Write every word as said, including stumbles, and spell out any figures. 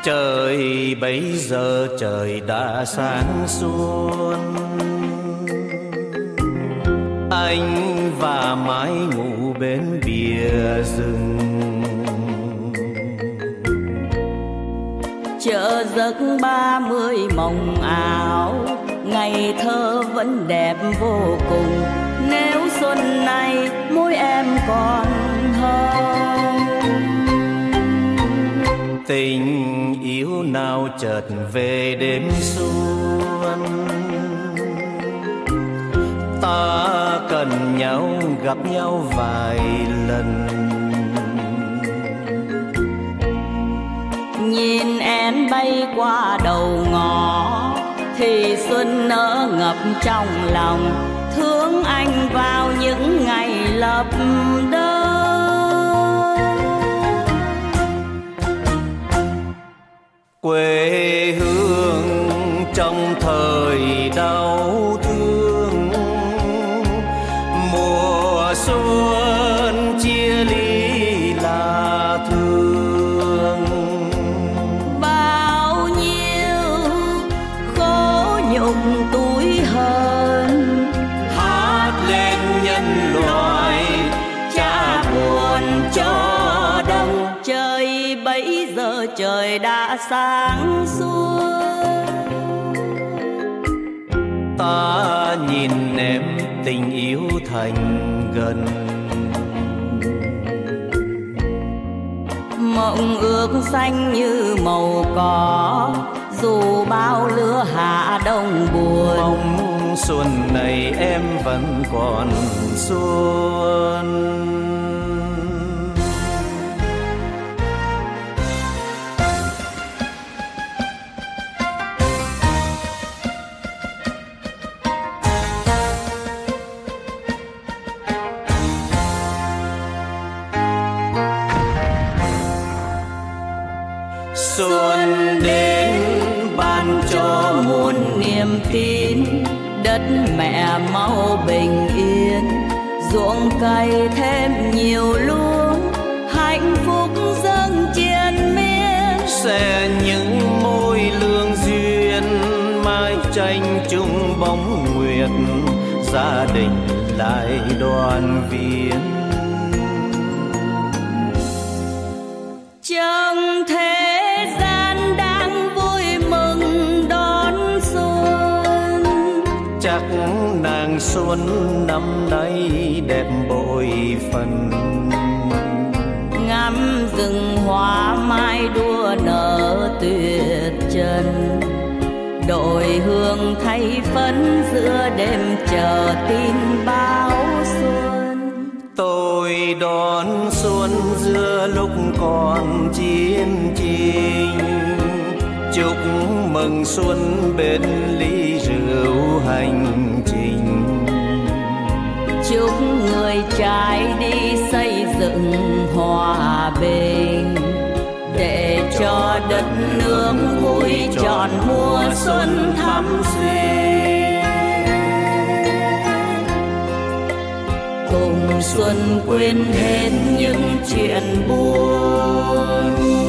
Trời bấy giờ trời đã sáng xuân, anh và mái ngủ bên bìa rừng. Chờ giấc ba mươi mộng ảo, ngày thơ vẫn đẹp vô cùng. Nếu xuân này môi em còn hồng, tình yêu nào chợt về đêm xuân. Ta cần nhau gặp nhau vài lần, nhìn em bay qua đầu ngõ thì xuân nở ngập trong lòng. Thương anh vào những ngày lập đơn. Quê hương trong thời đau thương, mùa xuân chia ly là thương. Bao nhiêu khổ nhục tủi hờn, Hát lên nhân loại trả buồn cho đông. trời bấy giờ trời đã sáng suốt. Ta nhìn em tình yêu thành gần, mộng ước xanh như màu cỏ, dù bao lứa hạ đông buồn. mong xuân này em vẫn còn xuân. Xuân đến ban cho muôn niềm tin, đất mẹ mau bình yên, ruộng cày thêm nhiều luống, hạnh phúc dâng triền miên. sẽ những môi lương duyên, mai tranh chung bóng nguyệt, gia đình lại đoàn viên. Trong thế gian đang vui mừng đón xuân, Chắc nàng xuân năm nay đẹp bội phần. ngắm rừng hoa mai đua nở tuyệt trần, đội hương thay phấn giữa đêm chờ tin báo xuân. Tôi đón xuân giữa lúc còn chiến tranh, chúc mừng xuân bên ly rượu hành trình. Chúc người trai đi xây dựng hòa bình, để cho đất nước vui trọn mùa xuân thắm xuyên. Cùng xuân quên hết những chuyện buồn,